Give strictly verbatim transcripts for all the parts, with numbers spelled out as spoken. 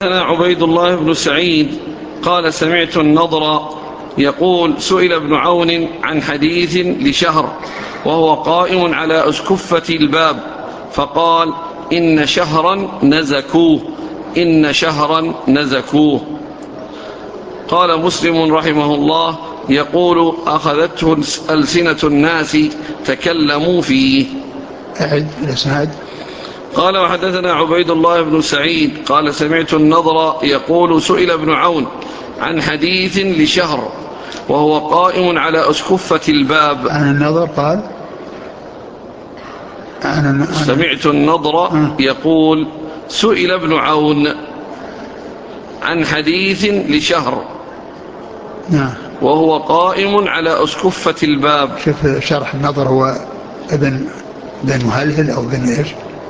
أنا عبيد الله بن سعيد قال سمعت النضر يقول سئل ابن عون عن حديث لشهر وهو قائم على أسكفة الباب فقال إن شهرا نزكوه إن شهرا نزكوه. قال مسلم رحمه الله يقول أخذته ألسنة الناس تكلموا فيه. أعد الإسناد. قال وحدثنا عبيد الله بن سعيد قال سمعت النضر يقول سئل ابن عون عن حديث لشهر وهو قائم على أسكفة الباب. عن النضر قال عن سمعت النضر يقول سئل ابن عون عن حديث لشهر نعم وهو قائم على أسكفة الباب. شوف شرح النضر هو ابن بن مهلهل أو بن إيش؟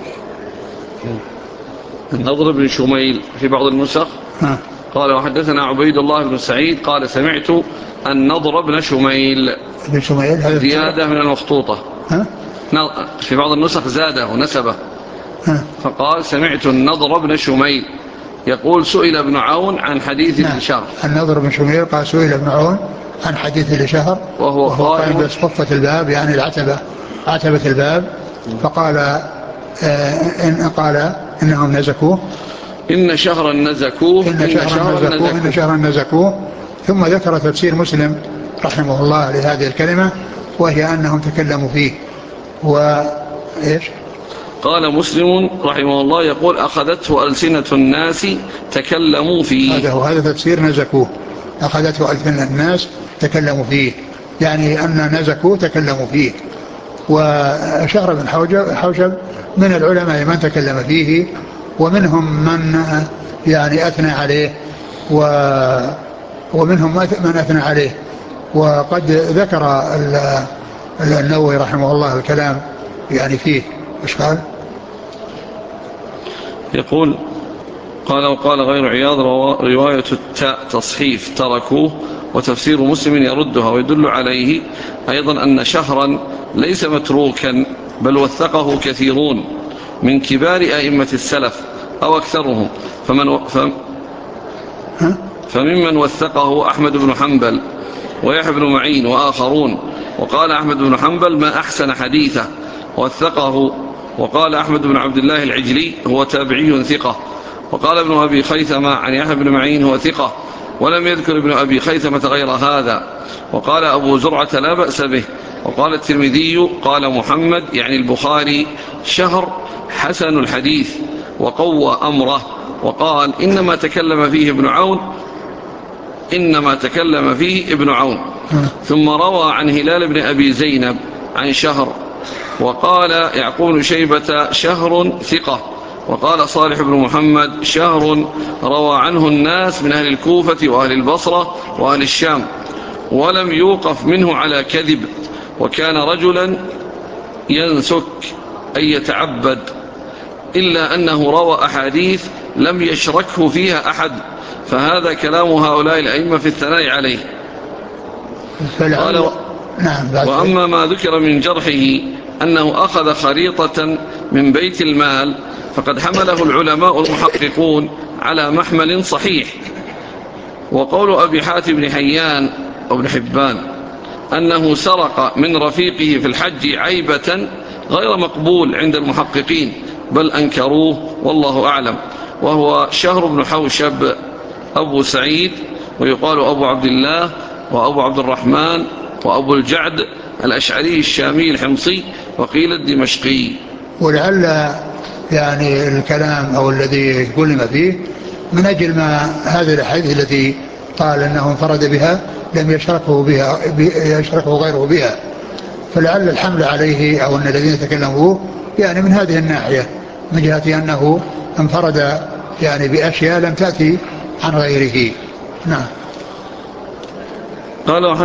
النضر بن شميل في بعض النسخ. ها. قال وحدثنا عبيد الله بن سعيد قال سمعت النضر بن شميل. بن شميل هذا زيادة من المخطوطة. ها؟ في بعض النسخ زاده ونسبه. ها. فقال سمعت النضر بن شميل يقول سئل ابن عون عن حديث نعم. لشهر. النضر بن شميل قال سئل ابن عون عن حديث لشهر وهو, وهو قائم بأسقفة الباب يعني العتبة عتبة الباب. فقال آه إن قال إنهم نزكوه إن شهرا نزكوه إن شهرا نزكوه إن شهرا نزكوه. ثم ذكر تفسير مسلم رحمه الله لهذه الكلمة وهي أنهم تكلموا فيه. وإيش؟ قال مسلم رحمه الله يقول أخذته ألسنة الناس تكلموا فيه. هذا هو هذا تفسير نزكوه أخذته ألسنة الناس تكلموا فيه يعني أن نزكوه تكلموا فيه. وشهر بن حوشب من العلماء من تكلم فيه ومنهم من يعني أثنى عليه ومنهم من أثنى عليه. وقد ذكر النووي رحمه الله الكلام يعني فيه. إيش قال؟ يقول قال وقال غير عياض رواية التاء تصحيف تركوه وتفسير مسلم يردها ويدل عليه أيضا أن شهرا ليس متروكا بل وثقه كثيرون من كبار أئمة السلف أو أكثرهم فمن فم فممن وثقه أحمد بن حنبل ويحيى بن معين وآخرون. وقال أحمد بن حنبل ما أحسن حديثه وثقه. وقال أحمد بن عبد الله العجلي هو تابعي ثقة. وقال ابن أبي خيثمة عن يحيى بن معين هو ثقة ولم يذكر ابن أبي خيثمة غير هذا. وقال أبو زرعة لا بأس به. وقال الترمذي قال محمد يعني البخاري شهر حسن الحديث وقوى أمره. وقال إنما تكلم فيه ابن عون إنما تكلم فيه ابن عون. ثم روى عن هلال بن أبي زينب عن شهر. وقال يعقوب بن شيبة شهر ثقة. وقال صالح بن محمد شهر روى عنه الناس من أهل الكوفة وأهل البصرة وأهل الشام ولم يوقف منه على كذب. وكان رجلا ينسك أي يتعبد إلا أنه روى أحاديث لم يشركه فيها أحد. فهذا كلام هؤلاء الأئمة في الثناء عليه. قال و... نعم. وأما ما ذكر من جرحه أنه أخذ خريطة من بيت المال فقد حمله العلماء المحققون على محمل صحيح. وقول أبي حاتم بن حيان أو بن حبان أنه سرق من رفيقه في الحج عيبة غير مقبول عند المحققين بل أنكروه والله أعلم. وهو شهر بن حوشب أبو سعيد ويقال أبو عبد الله وأبو عبد الرحمن وأبو الجعد الأشعري الشامي الحمصي وقيل الدمشقي. ولعل يعني الكلام أو الذي كلم فيه من أجل ما هذه الأحاديث التي قال أنه انفرد بها لم يشركه بها يشركه غيره بها. فلعل الحمل عليه أو أن الذين تكلموا يعني من هذه الناحية من جهة أنه انفرد يعني بأشياء لم تأتي عن غيره. نعم. قال